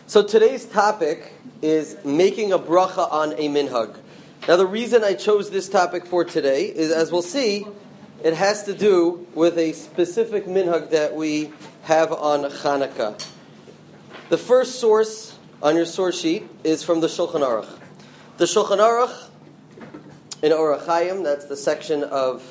So today's topic is making a bracha on a minhag. Now the reason I chose this topic for today is, as we'll see, it has to do with a specific minhag that we have on Chanukah. The first source on your source sheet is from the Shulchan Aruch. The Shulchan Aruch in Orach Chaim, that's the section of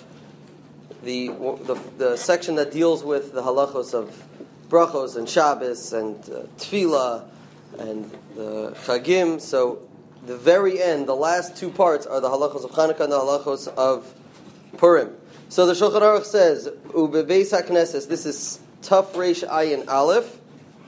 the section that deals with the halachos of brachos and Shabbos and Tefillah and the Chagim. So the very end, the last two parts are the halachos of Chanukah and the halachos of Purim. So the Shulchan Aruch says, Ubebeis HaKnesses, this is Taf Reish Ayin Aleph,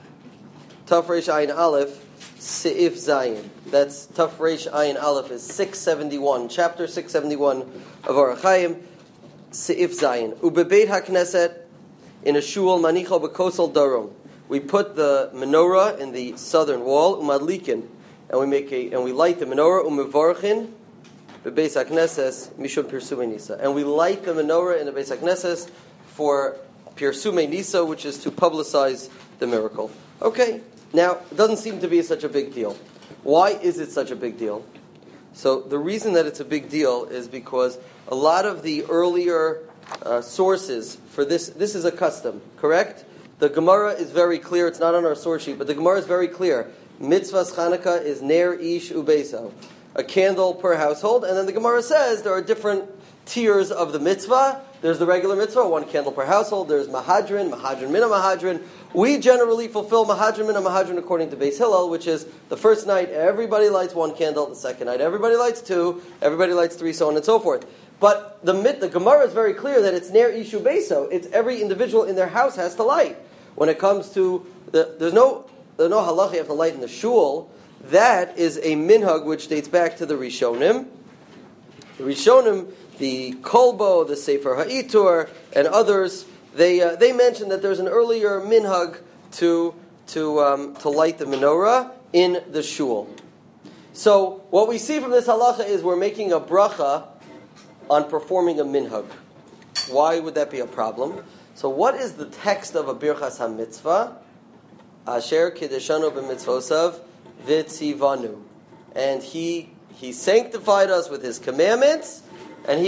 Seif Zayin. That's Taf Reish Ayin Aleph is 671, chapter 671 of Orach Chaim, Seif Zayin. Ubebeit HaKnesset, in a shul, Manicho B'Kosel Darom. We put the menorah in the southern wall, Umadlikin, and we light the menorah, Umevarchin, Bebeis HaKnesses, Mishum Pirsumei Nisa. And we light the menorah in the Beis HaKnesses for Pirsumei Nisa, which is to publicize the miracle. Okay, now, it doesn't seem to be such a big deal. Why is it such a big deal? So, the reason that it's a big deal is because a lot of the earlier sources for this is a custom, correct? The Gemara is very clear, it's not on our source sheet, but the Gemara is very clear. Mitzvahs Chanukah is Ner Ish Ubeso, a candle per household, and then the Gemara says there are different tiers of the mitzvah. There's the regular mitzvah, one candle per household. There's Mahadrin Mina Mahadrin. We generally fulfill Mahadrin Mina Mahadrin according to Beis Hillel, which is the first night everybody lights one candle, the second night everybody lights two, everybody lights three, so on and so forth. But the Gemara is very clear that it's Ner Ishu Beso. It's every individual in their house has to light. When it comes to, there's no halacha you have to light in the shul. That is a minhag which dates back to the Rishonim. The Rishonim, the Kolbo, the Sefer Ha'itur, and others, they mention that there's an earlier minhag to light the menorah in the shul. So what we see from this halacha is we're making a bracha on performing a minhag. Why would that be a problem? So what is the text of a Birchas HaMitzvah? Asher Kiddushanu b'mitzvosav v'tzivanu. And he sanctified us with his commandments, and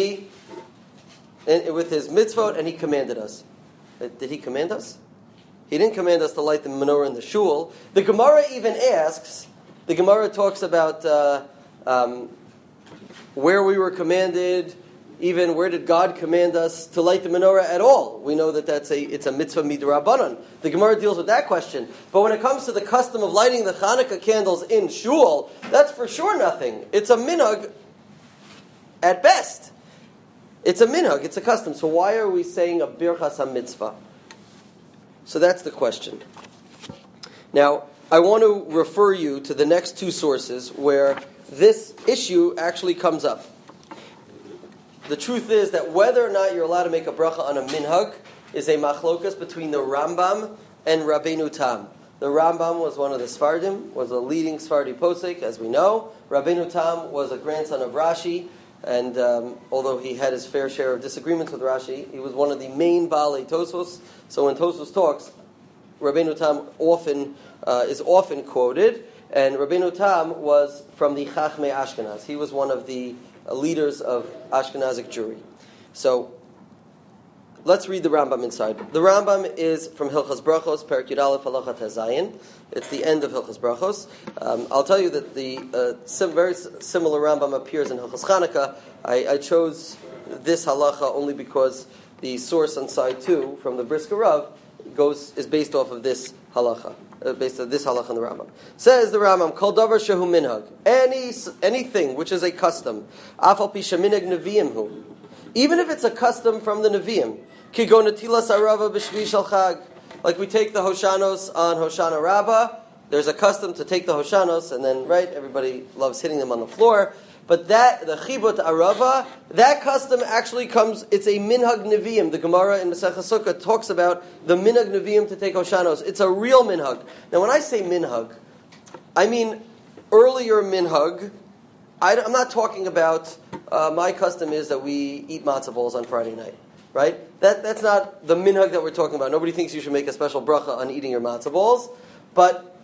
with his mitzvot, and he commanded us. Did he command us? He didn't command us to light the menorah in the shul. The Gemara even asks, the Gemara talks about where we were commanded, even where did God command us to light the menorah at all? We know that it's a mitzvah midrabanan. The Gemara deals with that question. But when it comes to the custom of lighting the Chanukah candles in shul, that's for sure nothing. It's a minhag at best. It's a minhag, it's a custom. So why are we saying a birchas ha-mitzvah? So that's the question. Now, I want to refer you to the next two sources where this issue actually comes up. The truth is that whether or not you're allowed to make a bracha on a minhag is a machlokas between the Rambam and Rabbeinu Tam. The Rambam was one of the Sfardim, was a leading Sfardi posek, as we know. Rabbeinu Tam was a grandson of Rashi, and although he had his fair share of disagreements with Rashi, he was one of the main Baalei Tosfos. So when Tosfos talks, Rabbeinu Tam is often quoted, and Rabbeinu Tam was from the Chachmei Ashkenaz. He was one of the leaders of Ashkenazic Jewry. So let's read the Rambam inside. The Rambam is from Hilchas Brachos, Perek Yud Aleph, Halacha Tezayin. It's the end of Hilchas Brachos. I'll tell you that the very similar Rambam appears in Hilchas Chanukah. I chose this halacha only because the source on side 2 from the Brisker Rav is based off of this halacha. Based on this halacha in the Rambam. Says the Rambam, Kol davar shehu minhag. Anything which is a custom. Afal pi sheminhag neviim hu. Even if it's a custom from the Nevi'im. Kigon netilas arava b'shvi shel chag. Like we take the Hoshanos on Hoshana Rabbah. There's a custom to take the Hoshanos, and then, right, everybody loves hitting them on the floor. But the Chibut Arava, that custom actually comes, it's a Minhag Nevi'im. The Gemara in Masechah Sukkah talks about the Minhag Nevi'im to take Hoshanos. It's a real Minhag. Now when I say Minhag, I mean earlier Minhag. I'm not talking about, my custom is that we eat matzah balls on Friday night. Right? That's not the minhag that we're talking about. Nobody thinks you should make a special bracha on eating your matzah balls. But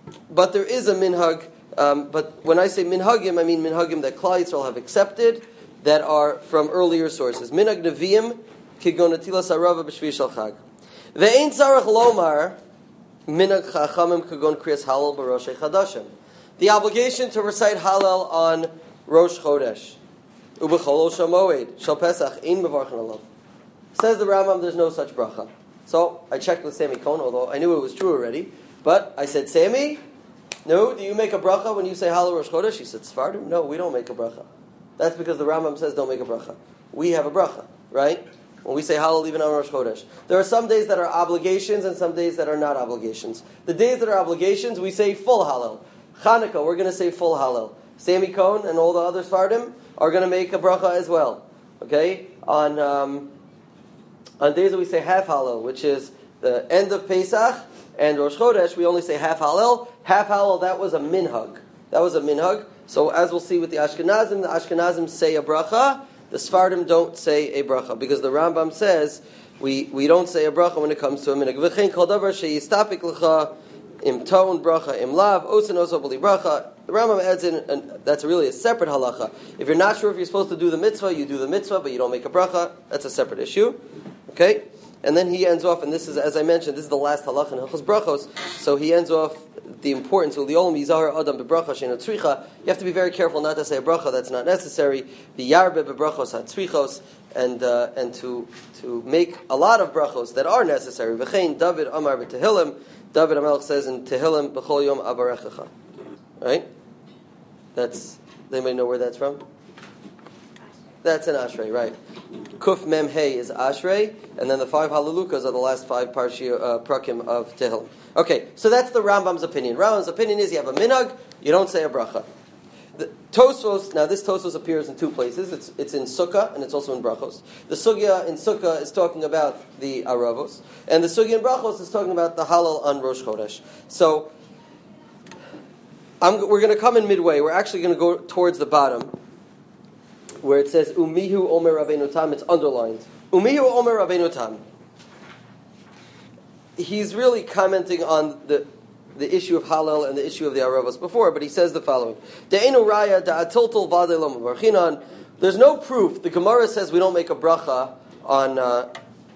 but there is a minhag. But when I say minhagim, I mean minhagim that Klal Yisrael have accepted that are from earlier sources. Minhag neviim kigon netilas harava b'shvi shel chag. Ve'ein tzarich lomar minhag chachamim kigon kriyas halal b'rosh chadashim. The obligation to recite Hallel on Rosh Chodesh. Ubechol shamoed shel Pesach ein mevarchen alav. Says the Rambam, there's no such bracha. So I checked with Sammy Cohn, although I knew it was true already. But I said, Sammy, no, do you make a bracha when you say Hallel Rosh Chodesh? He said, Sfardim? No, we don't make a bracha. That's because the Rambam says don't make a bracha. We have a bracha, right? When we say Hallel even on Rosh Chodesh. There are some days that are obligations and some days that are not obligations. The days that are obligations, we say full Hallel. Chanukah, we're going to say full Hallel. Sammy Cohn and all the other Sfardim are going to make a bracha as well. Okay? On days that we say half Hallel, which is the end of Pesach and Rosh Chodesh, we only say half Hallel. Half Hallel, that was a minhag. That was a minhag. So as we'll see with the Ashkenazim say a bracha. The Sfardim don't say a bracha because the Rambam says we don't say a bracha when it comes to a minhag. V'chein kol davar sheyistapik lecha im ton bracha im lav osin oso b'li bracha. The Rambam adds in, and that's really a separate halacha. If you're not sure if you're supposed to do the mitzvah, you do the mitzvah, but you don't make a bracha. That's a separate issue. Okay? And then he ends off, and this is, as I mentioned, this is the last halacha in Hilchos Brachos, so he ends off the importance of the Olam Yizahar Adam bebracha she'ena tzricha. You have to be very careful not to say a bracha that's not necessary. The yarbe bebrachos hatzrichos, and to make a lot of brachos that are necessary. V'chein David Amar b'Tehillim. David HaMelech says in Tehillim b'chol yom avarechecha. Right? Does anybody know where that's from? That's an Ashrei, right? Kuf Mem Hey is Ashrei, and then the 5 Halalukas are the last 5 prakim of Tehillim. Okay, so that's the Rambam's opinion. Rambam's opinion is you have a minhag, you don't say a bracha. The Tosfos, now this Tosfos appears in 2 places. It's in Sukkah and it's also in Brachos. The Sugya in Sukkah is talking about the Aravos, and the Sugya in Brachos is talking about the Hallel on Rosh Chodesh. So we're going to come in midway. We're actually going to go towards the bottom, where it says Umihu Omer Rabbeinu Tam. It's underlined. Umihu Omer Rabbeinu Tam. He's really commenting on the issue of Hallel and the issue of the Aravos before, but he says the following: De'enu Raya Da'atiltul Vadei Lo Mevarchinan. There's no proof. The Gemara says we don't make a bracha on the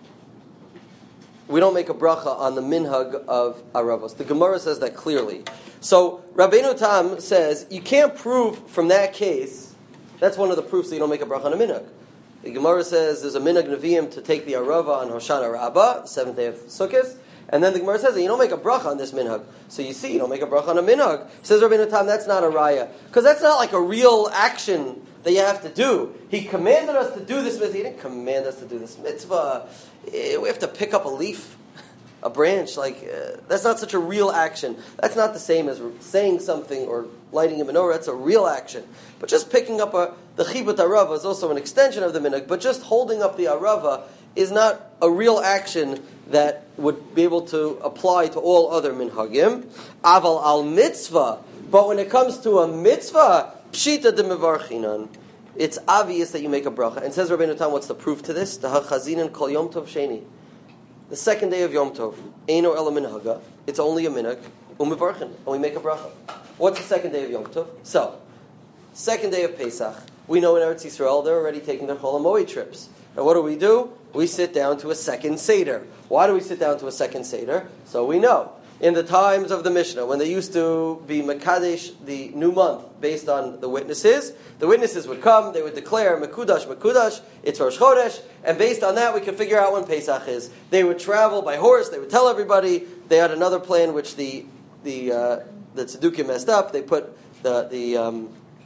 minhag of Aravos. The Gemara says that clearly. So Rabbeinu Tam says you can't prove from that case. That's one of the proofs that you don't make a bracha on a minhag. The Gemara says there's a minhag neviim to take the arava on Hoshana Rabbah, the 7th day of Sukkot, and then the Gemara says that you don't make a bracha on this minhag. So you see, you don't make a bracha on a minhag. Says Rabbeinu Tam, that's not a raya, because that's not like a real action that you have to do. He commanded us to do this mitzvah. He didn't command us to do this mitzvah. We have to pick up a leaf, a branch. That's not such a real action. That's not the same as saying something or lighting a menorah. That's a real action. But just picking up the chibut arava is also an extension of the minhag. But just holding up the arava is not a real action that would be able to apply to all other minhagim. Aval al mitzvah. But when it comes to a mitzvah, pshita de mevarchinan, it's obvious that you make a bracha. And says Rabbeinu Tam, what's the proof to this? The hachazinan kol yom tov sheni. The 2nd day of Yom Tov, Eino Ela Minhaga, it's only a minhag, umevarchen, and we make a bracha. What's the 2nd day of Yom Tov? So, 2nd day of Pesach, we know in Eretz Yisrael they're already taking their Chol HaMoed trips. And what do? We sit down to a second Seder. Why do we sit down to a second Seder? So we know. In the times of the Mishnah, when they used to be Mekadesh, the new month, based on the witnesses would come, they would declare Mekudash, Mekudash, it's Rosh Chodesh, and based on that we could figure out when Pesach is. They would travel by horse, they would tell everybody. They had another plan which the Tzedukim messed up. They put the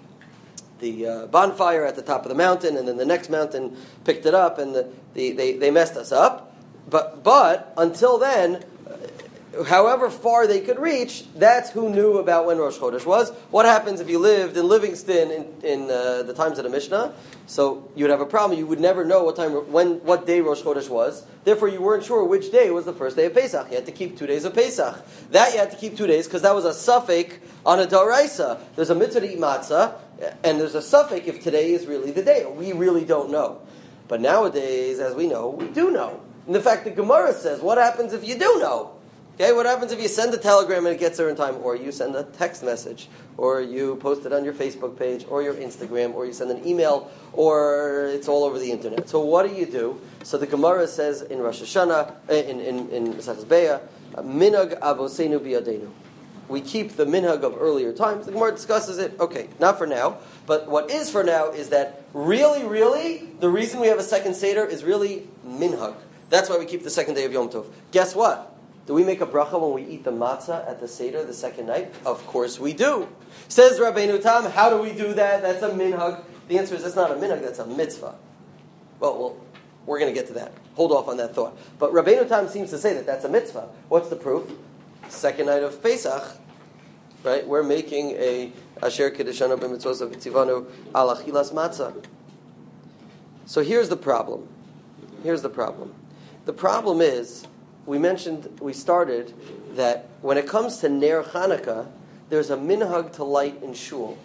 bonfire at the top of the mountain, and then the next mountain picked it up, and they messed us up. But until then, however far they could reach, that's who knew about when Rosh Chodesh was. What happens if you lived in Livingston in the times of the Mishnah? So you'd have a problem. You would never know what day Rosh Chodesh was. Therefore, you weren't sure which day was the first day of Pesach. You had to keep 2 days of Pesach. That you had to keep 2 days because that was a suffix on a Daraisa. There's a mitzvah to eat matzah, and there's a suffix if today is really the day. We really don't know. But nowadays, as we know, we do know. And in fact, the Gemara says, what happens if you do know? Okay, what happens if you send a telegram and it gets there in time, or you send a text message, or you post it on your Facebook page, or your Instagram, or you send an email, or it's all over the internet. So what do? So the Gemara says in Rosh Hashanah, in Maseches Beah, minhag avosenu biyadenu. We keep the minhag of earlier times. The Gemara discusses it. Okay, not for now. But what is for now is that really, the reason we have a second Seder is really minhag. That's why we keep the second day of Yom Tov. Guess what? Do we make a bracha when we eat the matzah at the Seder the second night? Of course we do. Says Rabbeinu Tam, how do we do that? That's a minhag. The answer is that's not a minhag, that's a mitzvah. Well, we're going to get to that. Hold off on that thought. But Rabbeinu Tam seems to say that that's a mitzvah. What's the proof? Second night of Pesach, right? We're making a Asher Kedeshanu b'mitzvos of Tzivanu al achilas matzah. So here's the problem. The problem is, we started that when it comes to Ner Chanukah, there's a minhag to light in shul.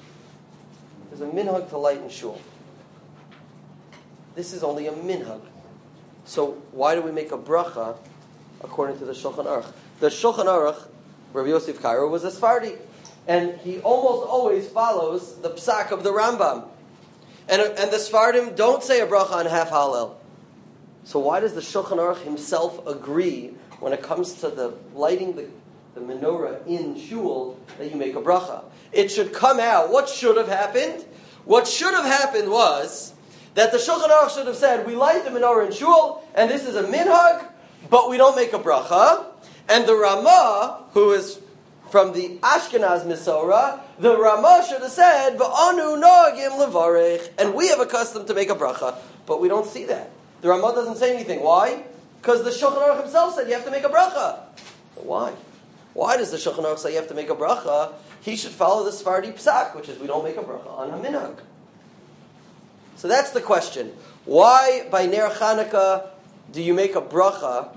This is only a minhag. So why do we make a bracha according to the Shulchan Aruch? The Shulchan Aruch, Rabbi Yosef Karo, was a Sephardi, and he almost always follows the psak of the Rambam. And the Sephardim don't say a bracha on half Hallel. So why does the Shulchan Aruch himself agree when it comes to the lighting the menorah in shul that you make a bracha? It should come out. What should have happened? What should have happened was that the Shulchan Aruch should have said, we light the menorah in shul, and this is a minhag, but we don't make a bracha. And the Ramah, who is from the Ashkenaz Misorah, the Ramah should have said, V'anu noagim levarech, and we have a custom to make a bracha. But we don't see that. The Ramah doesn't say anything. Why? Because the Shulchan Aruch himself said you have to make a bracha. Why? Why does the Shulchan Aruch say you have to make a bracha? He should follow the Sephardi psak, which is we don't make a bracha on a minhag. So that's the question. Why by Ner Chanukah do you make a bracha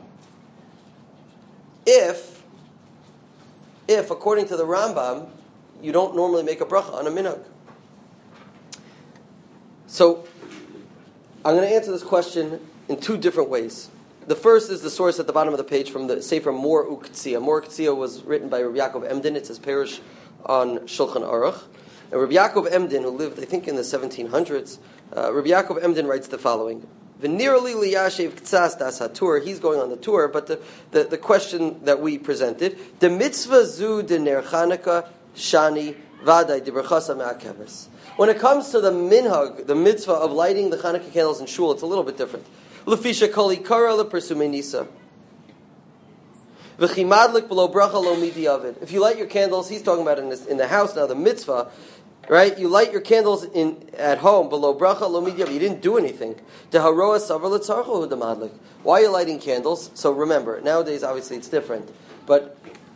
if according to the Rambam, you don't normally make a bracha on a minhag? So I'm going to answer this question in two different ways. The first is the source at the bottom of the page from the Sefer Mor Uktzia. Mor Uktzia was written by Rabbi Yaakov Emden. It's his parish on Shulchan Aruch. And Rabbi Yaakov Emden, who lived, I think, in the 1700s, Rabbi Yaakov Emden writes the following. V'nirli liyashev ktsas das hatur. He's going on the tour, but the question that we presented, the mitzvah zu de ner Chanukah shani vaday de berchasa me'akevers. When it comes to the minhag, the mitzvah of lighting the Chanukah candles in shul, it's a little bit different. Lefisha kol ikara lepersume nisa. V'chimadlik below bracha lo midi avid. If you light your candles, he's talking about in the house now, the mitzvah, right? You light your candles at home below bracha lo midi avid. You didn't do anything. Deharoa savar letzarcho hudamadlik. Why are you lighting candles? So remember, nowadays obviously it's different, but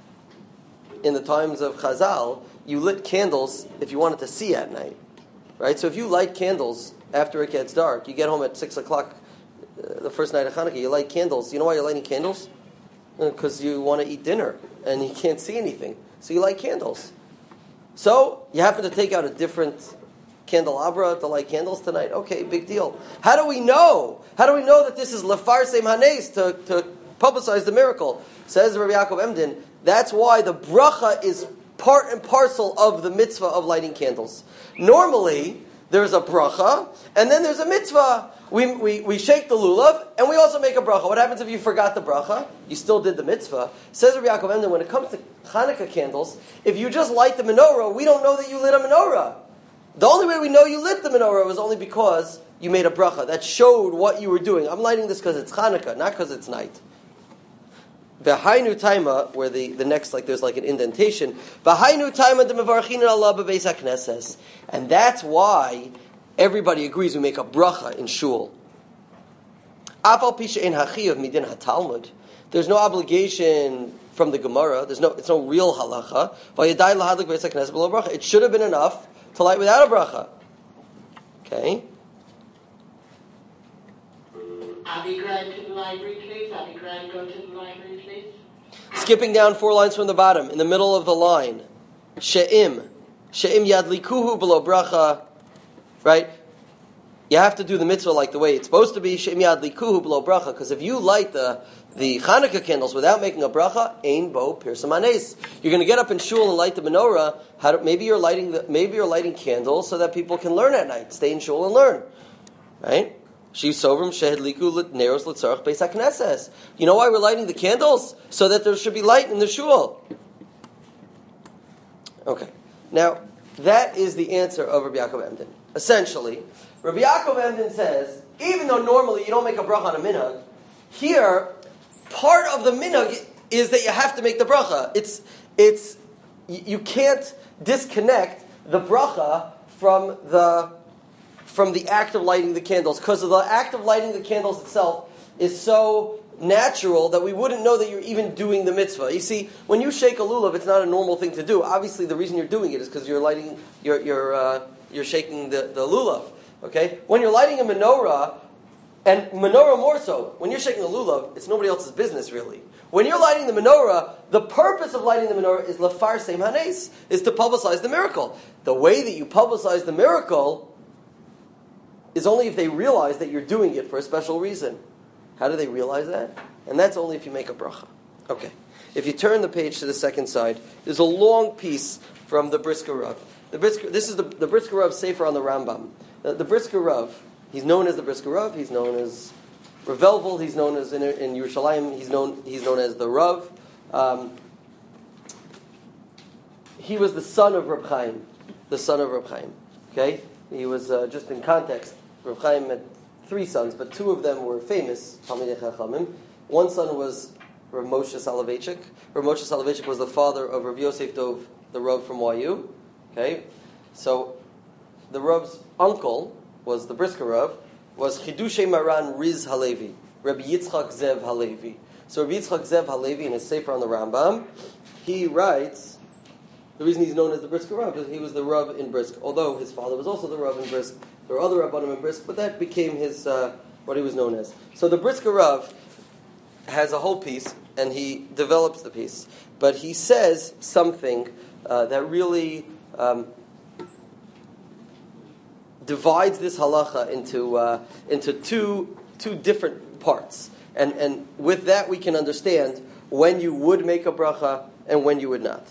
in the times of Chazal, you lit candles if you wanted to see at night, right? So if you light candles after it gets dark, you get home at 6 o'clock. The first night of Hanukkah, you light candles. You know why you're lighting candles? Because you want to eat dinner and you can't see anything. So you light candles. So you happen to take out a different candelabra to light candles tonight. Okay, big deal. How do we know? How do we know that this is lefarsem hanes to publicize the miracle? Says Rabbi Yaakov Emden, that's why the bracha is part and parcel of the mitzvah of lighting candles. Normally, there's a bracha, and then there's a mitzvah. We shake the lulav, and we also make a bracha. What happens if you forgot the bracha? You still did the mitzvah. Says Rabbi Yaakov Emden, when it comes to Hanukkah candles, if you just light the menorah, we don't know that you lit a menorah. The only way we know you lit the menorah was only because you made a bracha. That showed what you were doing. I'm lighting this because it's Hanukkah, not because it's night. V'hainu taima, where the next, there's an indentation. V'hainu taima de mevarchin Allah b'beis hakneses. And that's why everybody agrees we make a bracha in shul. Afal pisha ein hachiyav midin hatalmud. There's no obligation from the Gemara. It's no real halacha. V'yadai lahadlik b'beis hakneses below bracha. It should have been enough to light without a bracha. Okay. Avi Grant to the library, please. Avi Grant, go to the library, please. Skipping down 4 lines from the bottom, in the middle of the line. She'im yadlikuhu below bracha. Right? you have to do the mitzvah like the way it's supposed to be. Shem yad likuhu below bracha. Because if you light the Chanukah candles without making a bracha, ein bo pirsum hanes. You're going to get up in shul and light the menorah. Maybe you're lighting candles so that people can learn at night. Stay in shul and learn, right? You know why we're lighting the candles? So that there should be light in the shul. Okay. Now, that is the answer of Rabbi Yaakov Emden. Essentially, Rabbi Yaakov Emden says, even though normally you don't make a bracha on a minhag, here, part of the minhag is that you have to make the bracha. You can't disconnect the bracha from the act of lighting the candles, because the act of lighting the candles itself is so natural that we wouldn't know that you're even doing the mitzvah. You see, when you shake a lulav, it's not a normal thing to do. Obviously, the reason you're doing it is because you're lighting, you're shaking the lulav. Okay, when you're lighting a menorah, and menorah more so, when you're shaking a lulav, it's nobody else's business really. When you're lighting the menorah, the purpose of lighting the menorah is lafar seim hanes, is to publicize the miracle. The way that you publicize the miracle is only if they realize that you're doing it for a special reason. How do they realize that? And that's only if you make a bracha. Okay. If you turn the page to the second side, there's a long piece from the Brisker Rav. This is the Brisker Rav Sefer on the Rambam. The Brisker Rav, he's known as the Brisker Rav, he's known as Rav Velvel, he's known as in Yerushalayim, he's known as the Rav. He was the son of Reb Chaim. Okay? He was, just in context, Reb Chaim had 3 sons, but 2 of them were famous Talmidei Chachamim. One son was Rav Moshe Soloveitchik. Rav Moshe Soloveitchik was the father of Rav Yosef Dov, the Rav from YU. Okay, so the Rav's uncle was the Brisker Rav, was Chidushay Maran Riz Halevi, Rabbi Yitzchak Zev Halevi. So Rabbi Yitzchak Zev Halevi, in his Sefer on the Rambam, he writes, the reason he's known as the Brisker Rav is he was the Rav in Brisk, although his father was also the Rav in Brisk. There were other Rabbanim in Brisk, but that became his what he was known as. So the Brisker Rav has a whole piece, and he develops the piece. But he says something that really divides this halacha into two different parts. And with that we can understand when you would make a bracha and when you would not.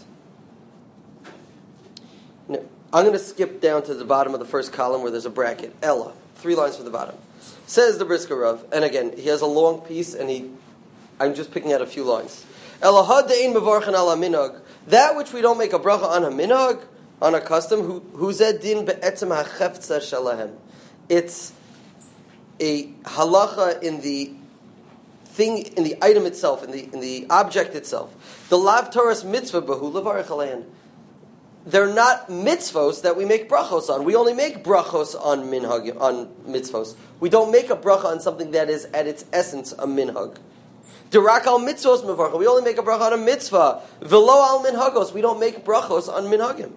Now, I'm going to skip down to the bottom of the first column where there's a bracket. Ella, 3 lines from the bottom. Says the Brisker Rav, and again, he has a long piece, and I'm just picking out a few lines. Ella had de'ein mevarchen ala minhag. That which we don't make a bracha on a minhag, on a custom, hu zed din be'etzem ha'cheftza shalahem. It's a halacha in the thing, in the item itself, in the object itself. The lav Torah's mitzvah behu levarech alein. They're not mitzvos that we make brachos on. We only make brachos on minhag, on mitzvos. We don't make a bracha on something that is at its essence a minhag. Dirak al mitzvos mevarcha. We only make a bracha on a mitzvah. Velo al minhagos. We don't make brachos on minhagim.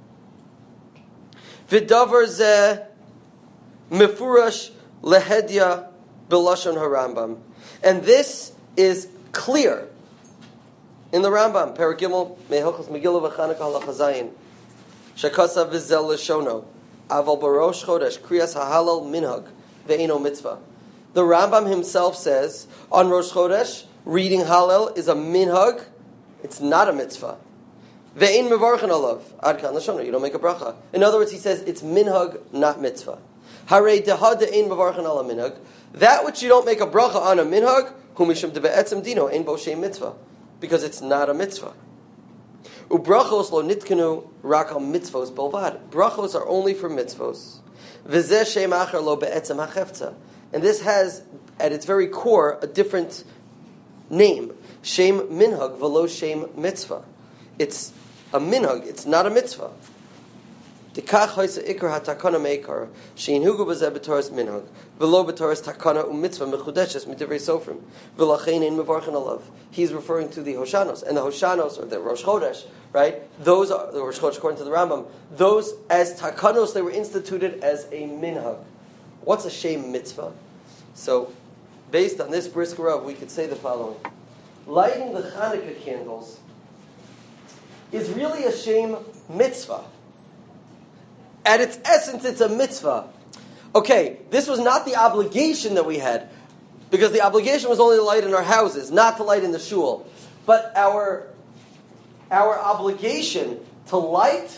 V'davar zeh mefurash lehedya b'lashon harambam. And this is clear in the Rambam. Perek Gimel Mehilchos Megillah v'Chanukah halacha zayin. Shekasa v'zel l'shono. Aval barosh chodesh kriyas hahalal minhag ve'eno mitzvah. The Rambam himself says on Rosh Chodesh, reading Hallel is a minhag. It's not a mitzvah. Ve'in mevarchen alav. Ad kan l'shono. You don't make a bracha. In other words, he says it's minhag, not mitzvah. Harei deha de'in mevarchen ala minhag. That which you don't make a bracha on a minhag, hu mishum debe'etzem dino ein bo shem mitzvah, because it's not a mitzvah. Ubrachos lo nitkanu rak al mitzvos belvad. Brachos are only for mitzvos. V'zeh shem acher lo be'etzem hachefza. And this has, at its very core, a different name. Shem minhag v'lo shem mitzvah. It's a minhag, it's not a mitzvah. Dekach hoysa ikar hatakana meikar sheinhugu b'zeh b'toras minhag v'lo b'toras takana u'mitzvah mechudeshes mitivrei sofrim v'lachein ein mevarchen alav. He's referring to the Hoshanos, and the Hoshanos, or the Rosh Chodesh, right? Those are the Rosh Chodesh according to the Rambam. Those as takanos, they were instituted as a minhag. What's a shem mitzvah? So, based on this Brisker Rav, we could say the following: lighting the Chanukah candles is really a shem mitzvah. At its essence, it's a mitzvah. okay, this was not the obligation that we had, because the obligation was only to light in our houses, not to light in the shul. But our obligation to light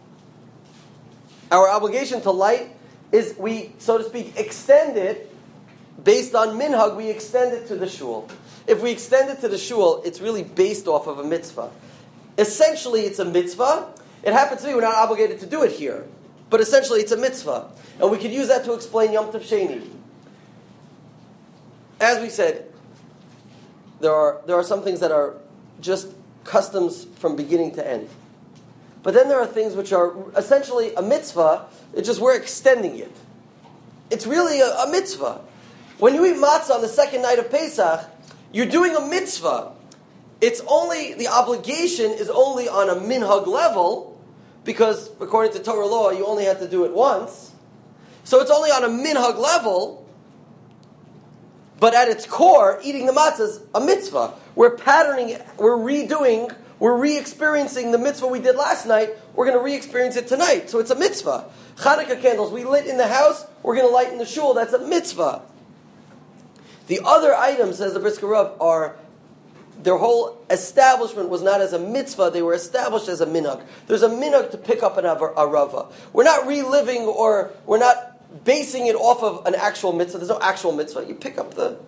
is we, so to speak, extend it based on minhag, we extend it to the shul. If we extend it to the shul, it's really based off of a mitzvah. Essentially, it's a mitzvah. It happens to be we're not obligated to do it here. But essentially, it's a mitzvah. And we could use that to explain Yom Tov Sheni. As we said, there are some things that are just customs from beginning to end. But then there are things which are essentially a mitzvah, it's just we're extending it. It's really a mitzvah. When you eat matzah on the second night of Pesach, you're doing a mitzvah. It's only, the obligation is only on a minhag level, because according to Torah law, you only have to do it once. So it's only on a minhag level, but at its core, eating the matzah is a mitzvah. We're patterning it, we're re-experiencing the mitzvah we did last night, we're going to re-experience it tonight. So it's a mitzvah. Chanukah candles we lit in the house, we're going to light in the shul, that's a mitzvah. The other items, says the Brisker Rav, are, their whole establishment was not as a mitzvah, they were established as a minhag. There's a minhag to pick up an arava. We're not reliving, or we're not basing it off of an actual mitzvah. There's no actual mitzvah. You pick up the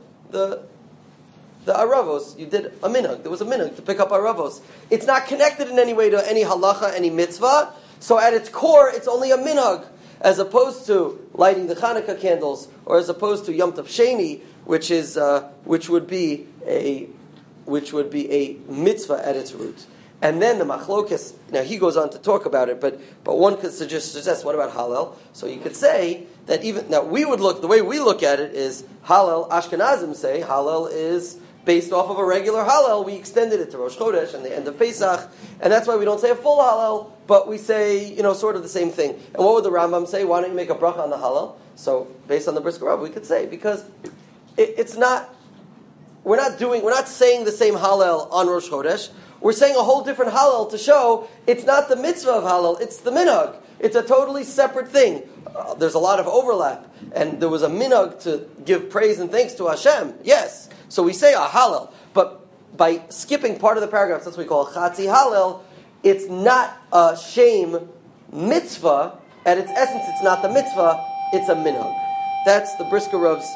aravos. You did a minhag. There was a minhag to pick up aravos. It's not connected in any way to any halacha, any mitzvah. So at its core, it's only a minhag, as opposed to lighting the Chanukah candles, or as opposed to Yom Tov Sheni, which would be a mitzvah at its root. And then the machlokes, now he goes on to talk about it, but one could suggest, what about Hallel? So you could say that even, now the way we look at it is, Hallel, Ashkenazim say, Hallel is based off of a regular Hallel. We extended it to Rosh Chodesh and the end of Pesach, and that's why we don't say a full Hallel, but we say, sort of the same thing. And what would the Rambam say? Why don't you make a bracha on the Hallel? So, based on the Brisker Rav, we could say, because it's not, we're not saying the same Hallel on Rosh Chodesh. We're saying a whole different Hallel to show it's not the mitzvah of Hallel, it's the minhag. It's a totally separate thing. There's a lot of overlap. And there was a minhag to give praise and thanks to Hashem. Yes. So we say a Hallel. But by skipping part of the paragraph, that's what we call a Chatzi Hallel, it's not a shame mitzvah. At its essence, it's not the mitzvah, it's a minhag. That's the Brisker Rav's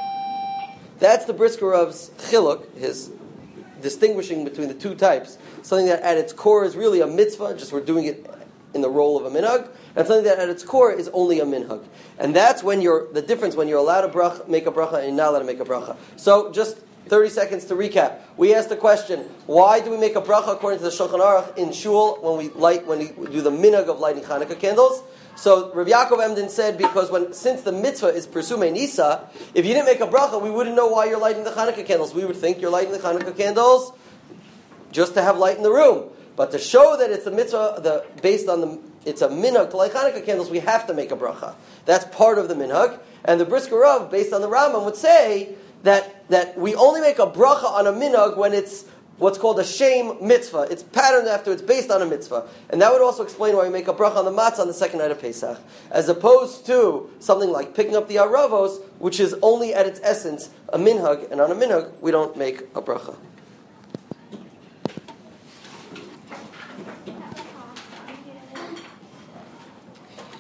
chiluk, his distinguishing between the two types. Something that at its core is really a mitzvah, just we're doing it in the role of a minhag, and something that at its core is only a minhag. And that's when the difference when you're allowed to make a bracha and you're not allowed to make a bracha. So just 30 seconds to recap. We asked the question, why do we make a bracha according to the Shulchan Aruch in shul when we do the minhag of lighting Chanukah candles? So Rav Yaakov Emden said, because since the mitzvah is Persume Nisa, if you didn't make a bracha, we wouldn't know why you're lighting the Chanukah candles. We would think you're lighting the Chanukah candles just to have light in the room. But to show that it's a mitzvah, it's a minhag to light Chanukah candles, we have to make a bracha. That's part of the minhag. And the Brisker Rav, based on the Rambam, would say that we only make a bracha on a minhag when it's what's called a shame mitzvah. It's patterned after, it's based on a mitzvah. And that would also explain why we make a bracha on the matzah on the second night of Pesach, as opposed to something like picking up the aravos, which is only at its essence a minhag, and on a minhag we don't make a bracha.